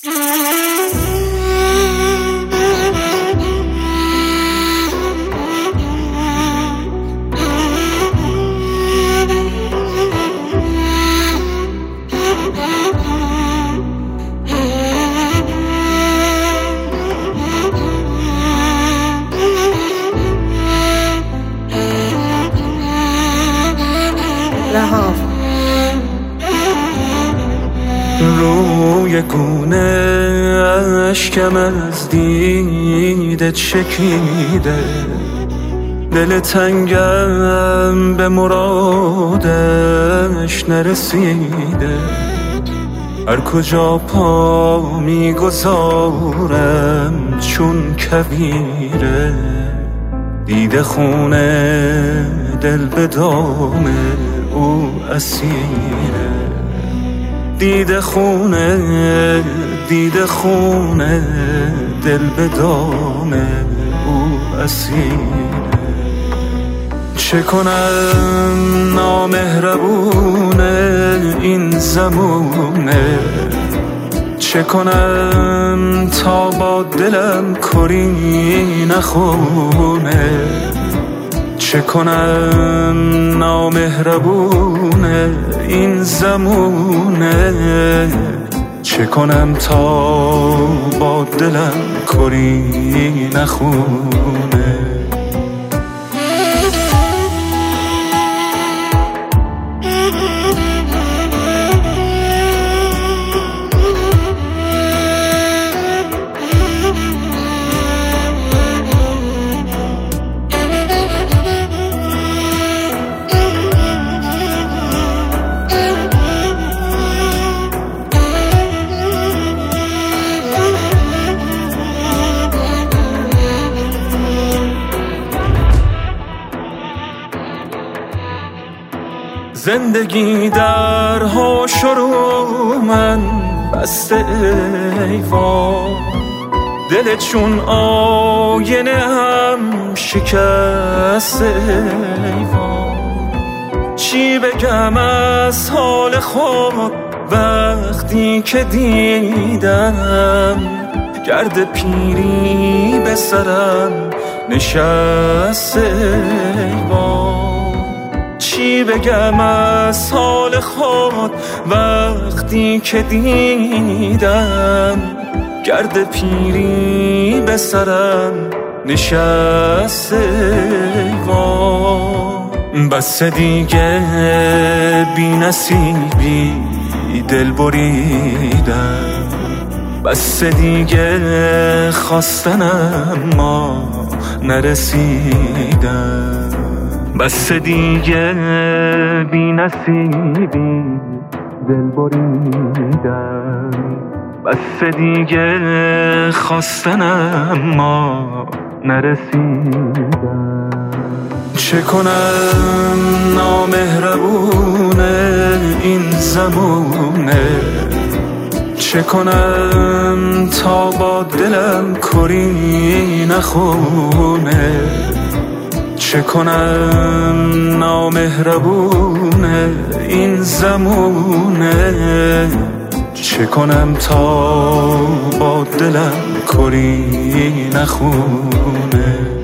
روی گونه اشکم از دیده چکیده، دل تنگم به مرادش نرسیده. هر کجا پا میگذارم چون کویره، دیده خونه دل به دام او اسیره. دیده خونه دل به دام او اسیره. چه کنم نامهربونه این زمونه، چه کنم تا با دلم کری نخونه. چه کنم نامهربونه این زمونه، چه کنم تا با دلم کری نخونه. زندگی در هوش رو من بسته ایوان، دل چون آینه هم شکسته ایوان. چی بگم از حال خود وقتی که دیدم گرد پیری به سرم نشسته ایوان. چی بگم از حال خود وقتی که دیدم گرد پیری به سرم نشسته ایوان. بس دیگه بی نصیبی دل بریدم، بس دیگه خواستن اما نرسیدم. بس دیگه بی نصیبی دل بریدم، بس دیگه خواستن اما نرسیدم. چه کنم نامهربونه این زمونه، چه کنم تا با دلم کری نخونه. چه کنم نامهربونه این زمونه، چه کنم تا با دلم کری نخونه.